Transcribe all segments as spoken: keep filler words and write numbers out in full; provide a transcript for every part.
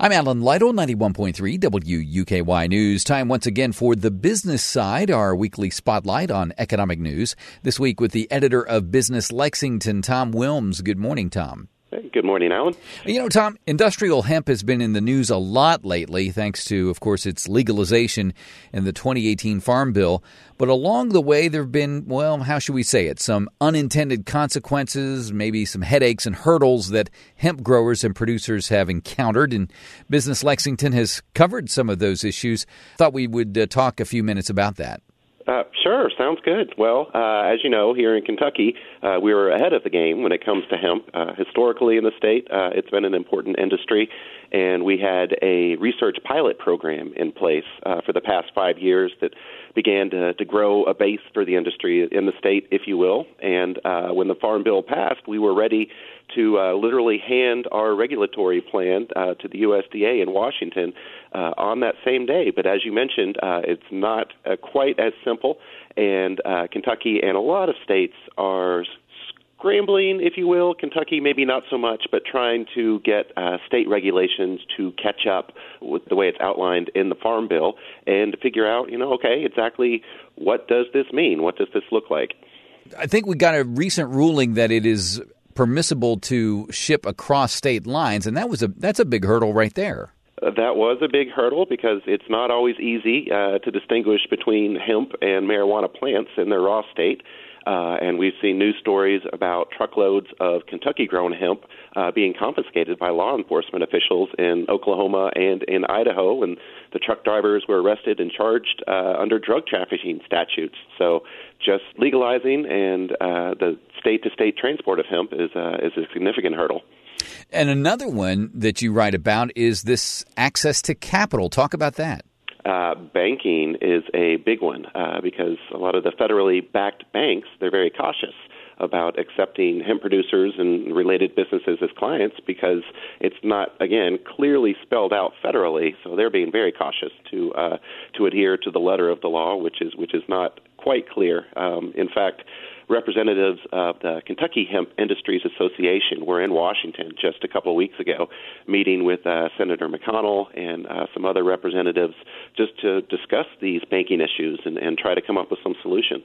I'm Alan Lytle, ninety-one point three W U K Y News. Time once again for the business side, our weekly spotlight on economic news. This week with the editor of Business Lexington, Tom Wilms. Good morning, Tom. Good morning, Alan. You know, Tom, industrial hemp has been in the news a lot lately, thanks to, of course, its legalization in the twenty eighteen Farm Bill. But along the way, there have been, well, how should we say it, some unintended consequences, maybe some headaches and hurdles that hemp growers and producers have encountered. And Business Lexington has covered some of those issues. Thought we would uh, talk a few minutes about that. Uh, sure, sounds good. Well, uh, as you know, here in Kentucky, uh, we were ahead of the game when it comes to hemp. Uh, historically in the state, uh, it's been an important industry, and we had a research pilot program in place uh, for the past five years that began to, to grow a base for the industry in the state, if you will. And uh, when the Farm Bill passed, we were ready to uh, literally hand our regulatory plan uh, to the U S D A in Washington uh, on that same day. But as you mentioned, uh, it's not uh, quite as simple, and uh, Kentucky and a lot of states are scrambling, if you will. Kentucky maybe not so much, but trying to get uh, state regulations to catch up with the way it's outlined in the Farm Bill and to figure out, you know, okay, exactly what does this mean? What does this look like? I think we got a recent ruling that it is permissible to ship across state lines, and that was a that's a big hurdle right there. Uh, that was a big hurdle because it's not always easy uh, to distinguish between hemp and marijuana plants in their raw state. Uh, and we've seen news stories about truckloads of Kentucky-grown hemp uh, being confiscated by law enforcement officials in Oklahoma and in Idaho, and the truck drivers were arrested and charged uh, under drug trafficking statutes. So just legalizing and uh, the state-to-state transport of hemp is, uh, is a significant hurdle. And another one that you write about is this access to capital. Talk about that. Uh, banking is a big one uh, because a lot of the federally backed banks, they're very cautious about accepting hemp producers and related businesses as clients because it's not, again, clearly spelled out federally. So they're being very cautious to uh, to adhere to the letter of the law, which is which is not quite clear. Um, in fact, representatives of the Kentucky Hemp Industries Association were in Washington just a couple of weeks ago, meeting with uh, Senator McConnell and uh, some other representatives just to discuss these banking issues and, and try to come up with some solutions.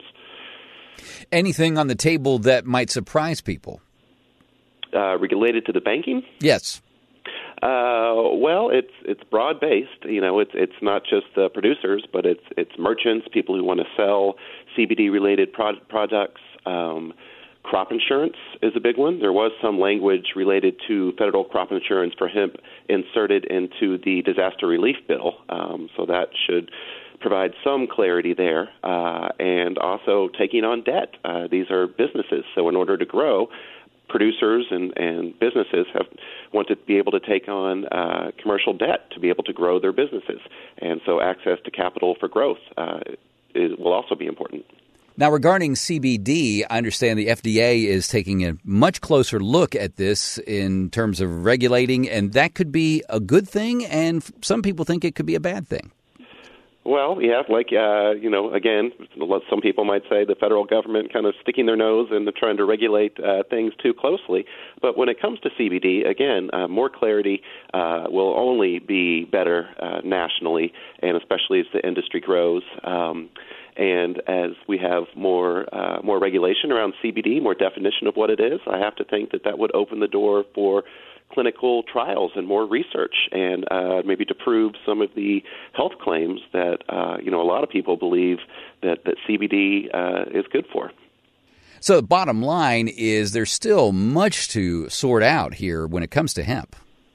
Anything on the table that might surprise people? Uh, related to the banking? Yes. Uh, well, it's it's broad based. You know, it's it's not just the producers, but it's it's merchants, people who want to sell C B D related pro- products. Um, crop insurance is a big one. There was some language related to federal crop insurance for hemp inserted into the disaster relief bill, um, so that should provide some clarity there. Uh, and also taking on debt. Uh, these are businesses, so in order to grow, producers and, and businesses have want to be able to take on uh, commercial debt to be able to grow their businesses. And so access to capital for growth uh, is, will also be important. Now, regarding C B D, I understand the F D A is taking a much closer look at this in terms of regulating, and that could be a good thing, and some people think it could be a bad thing. Well, yeah, like, uh, you know, again, some people might say the federal government kind of sticking their nose and trying to regulate uh, things too closely. But when it comes to C B D, again, uh, more clarity uh, will only be better uh, nationally, and especially as the industry grows. Um, and as we have more uh, more regulation around C B D, more definition of what it is, I have to think that that would open the door for clinical trials and more research, and uh, maybe to prove some of the health claims that uh, you know a lot of people believe that, that C B D uh, is good for. So the bottom line is there's still much to sort out here when it comes to hemp.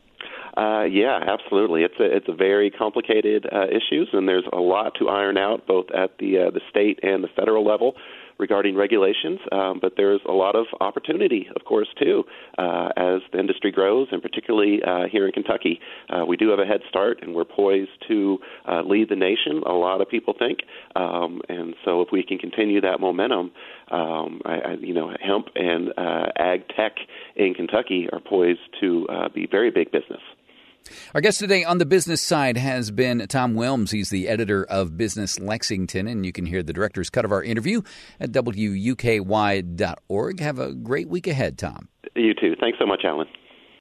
Uh, yeah, absolutely. It's a it's a very complicated uh, issues, and there's a lot to iron out both at the uh, the state and the federal level regarding regulations, um, but there's a lot of opportunity, of course, too, uh, as the industry grows, and particularly uh, here in Kentucky. Uh, we do have a head start, and we're poised to uh, lead the nation, a lot of people think, um, and so if we can continue that momentum, um, I, I, you know, hemp and uh, ag tech in Kentucky are poised to uh, be very big business. Our guest today on the business side has been Tom Wilms. He's the editor of Business Lexington, and you can hear the director's cut of our interview at W U K Y dot org. Have a great week ahead, Tom. You too. Thanks so much, Alan.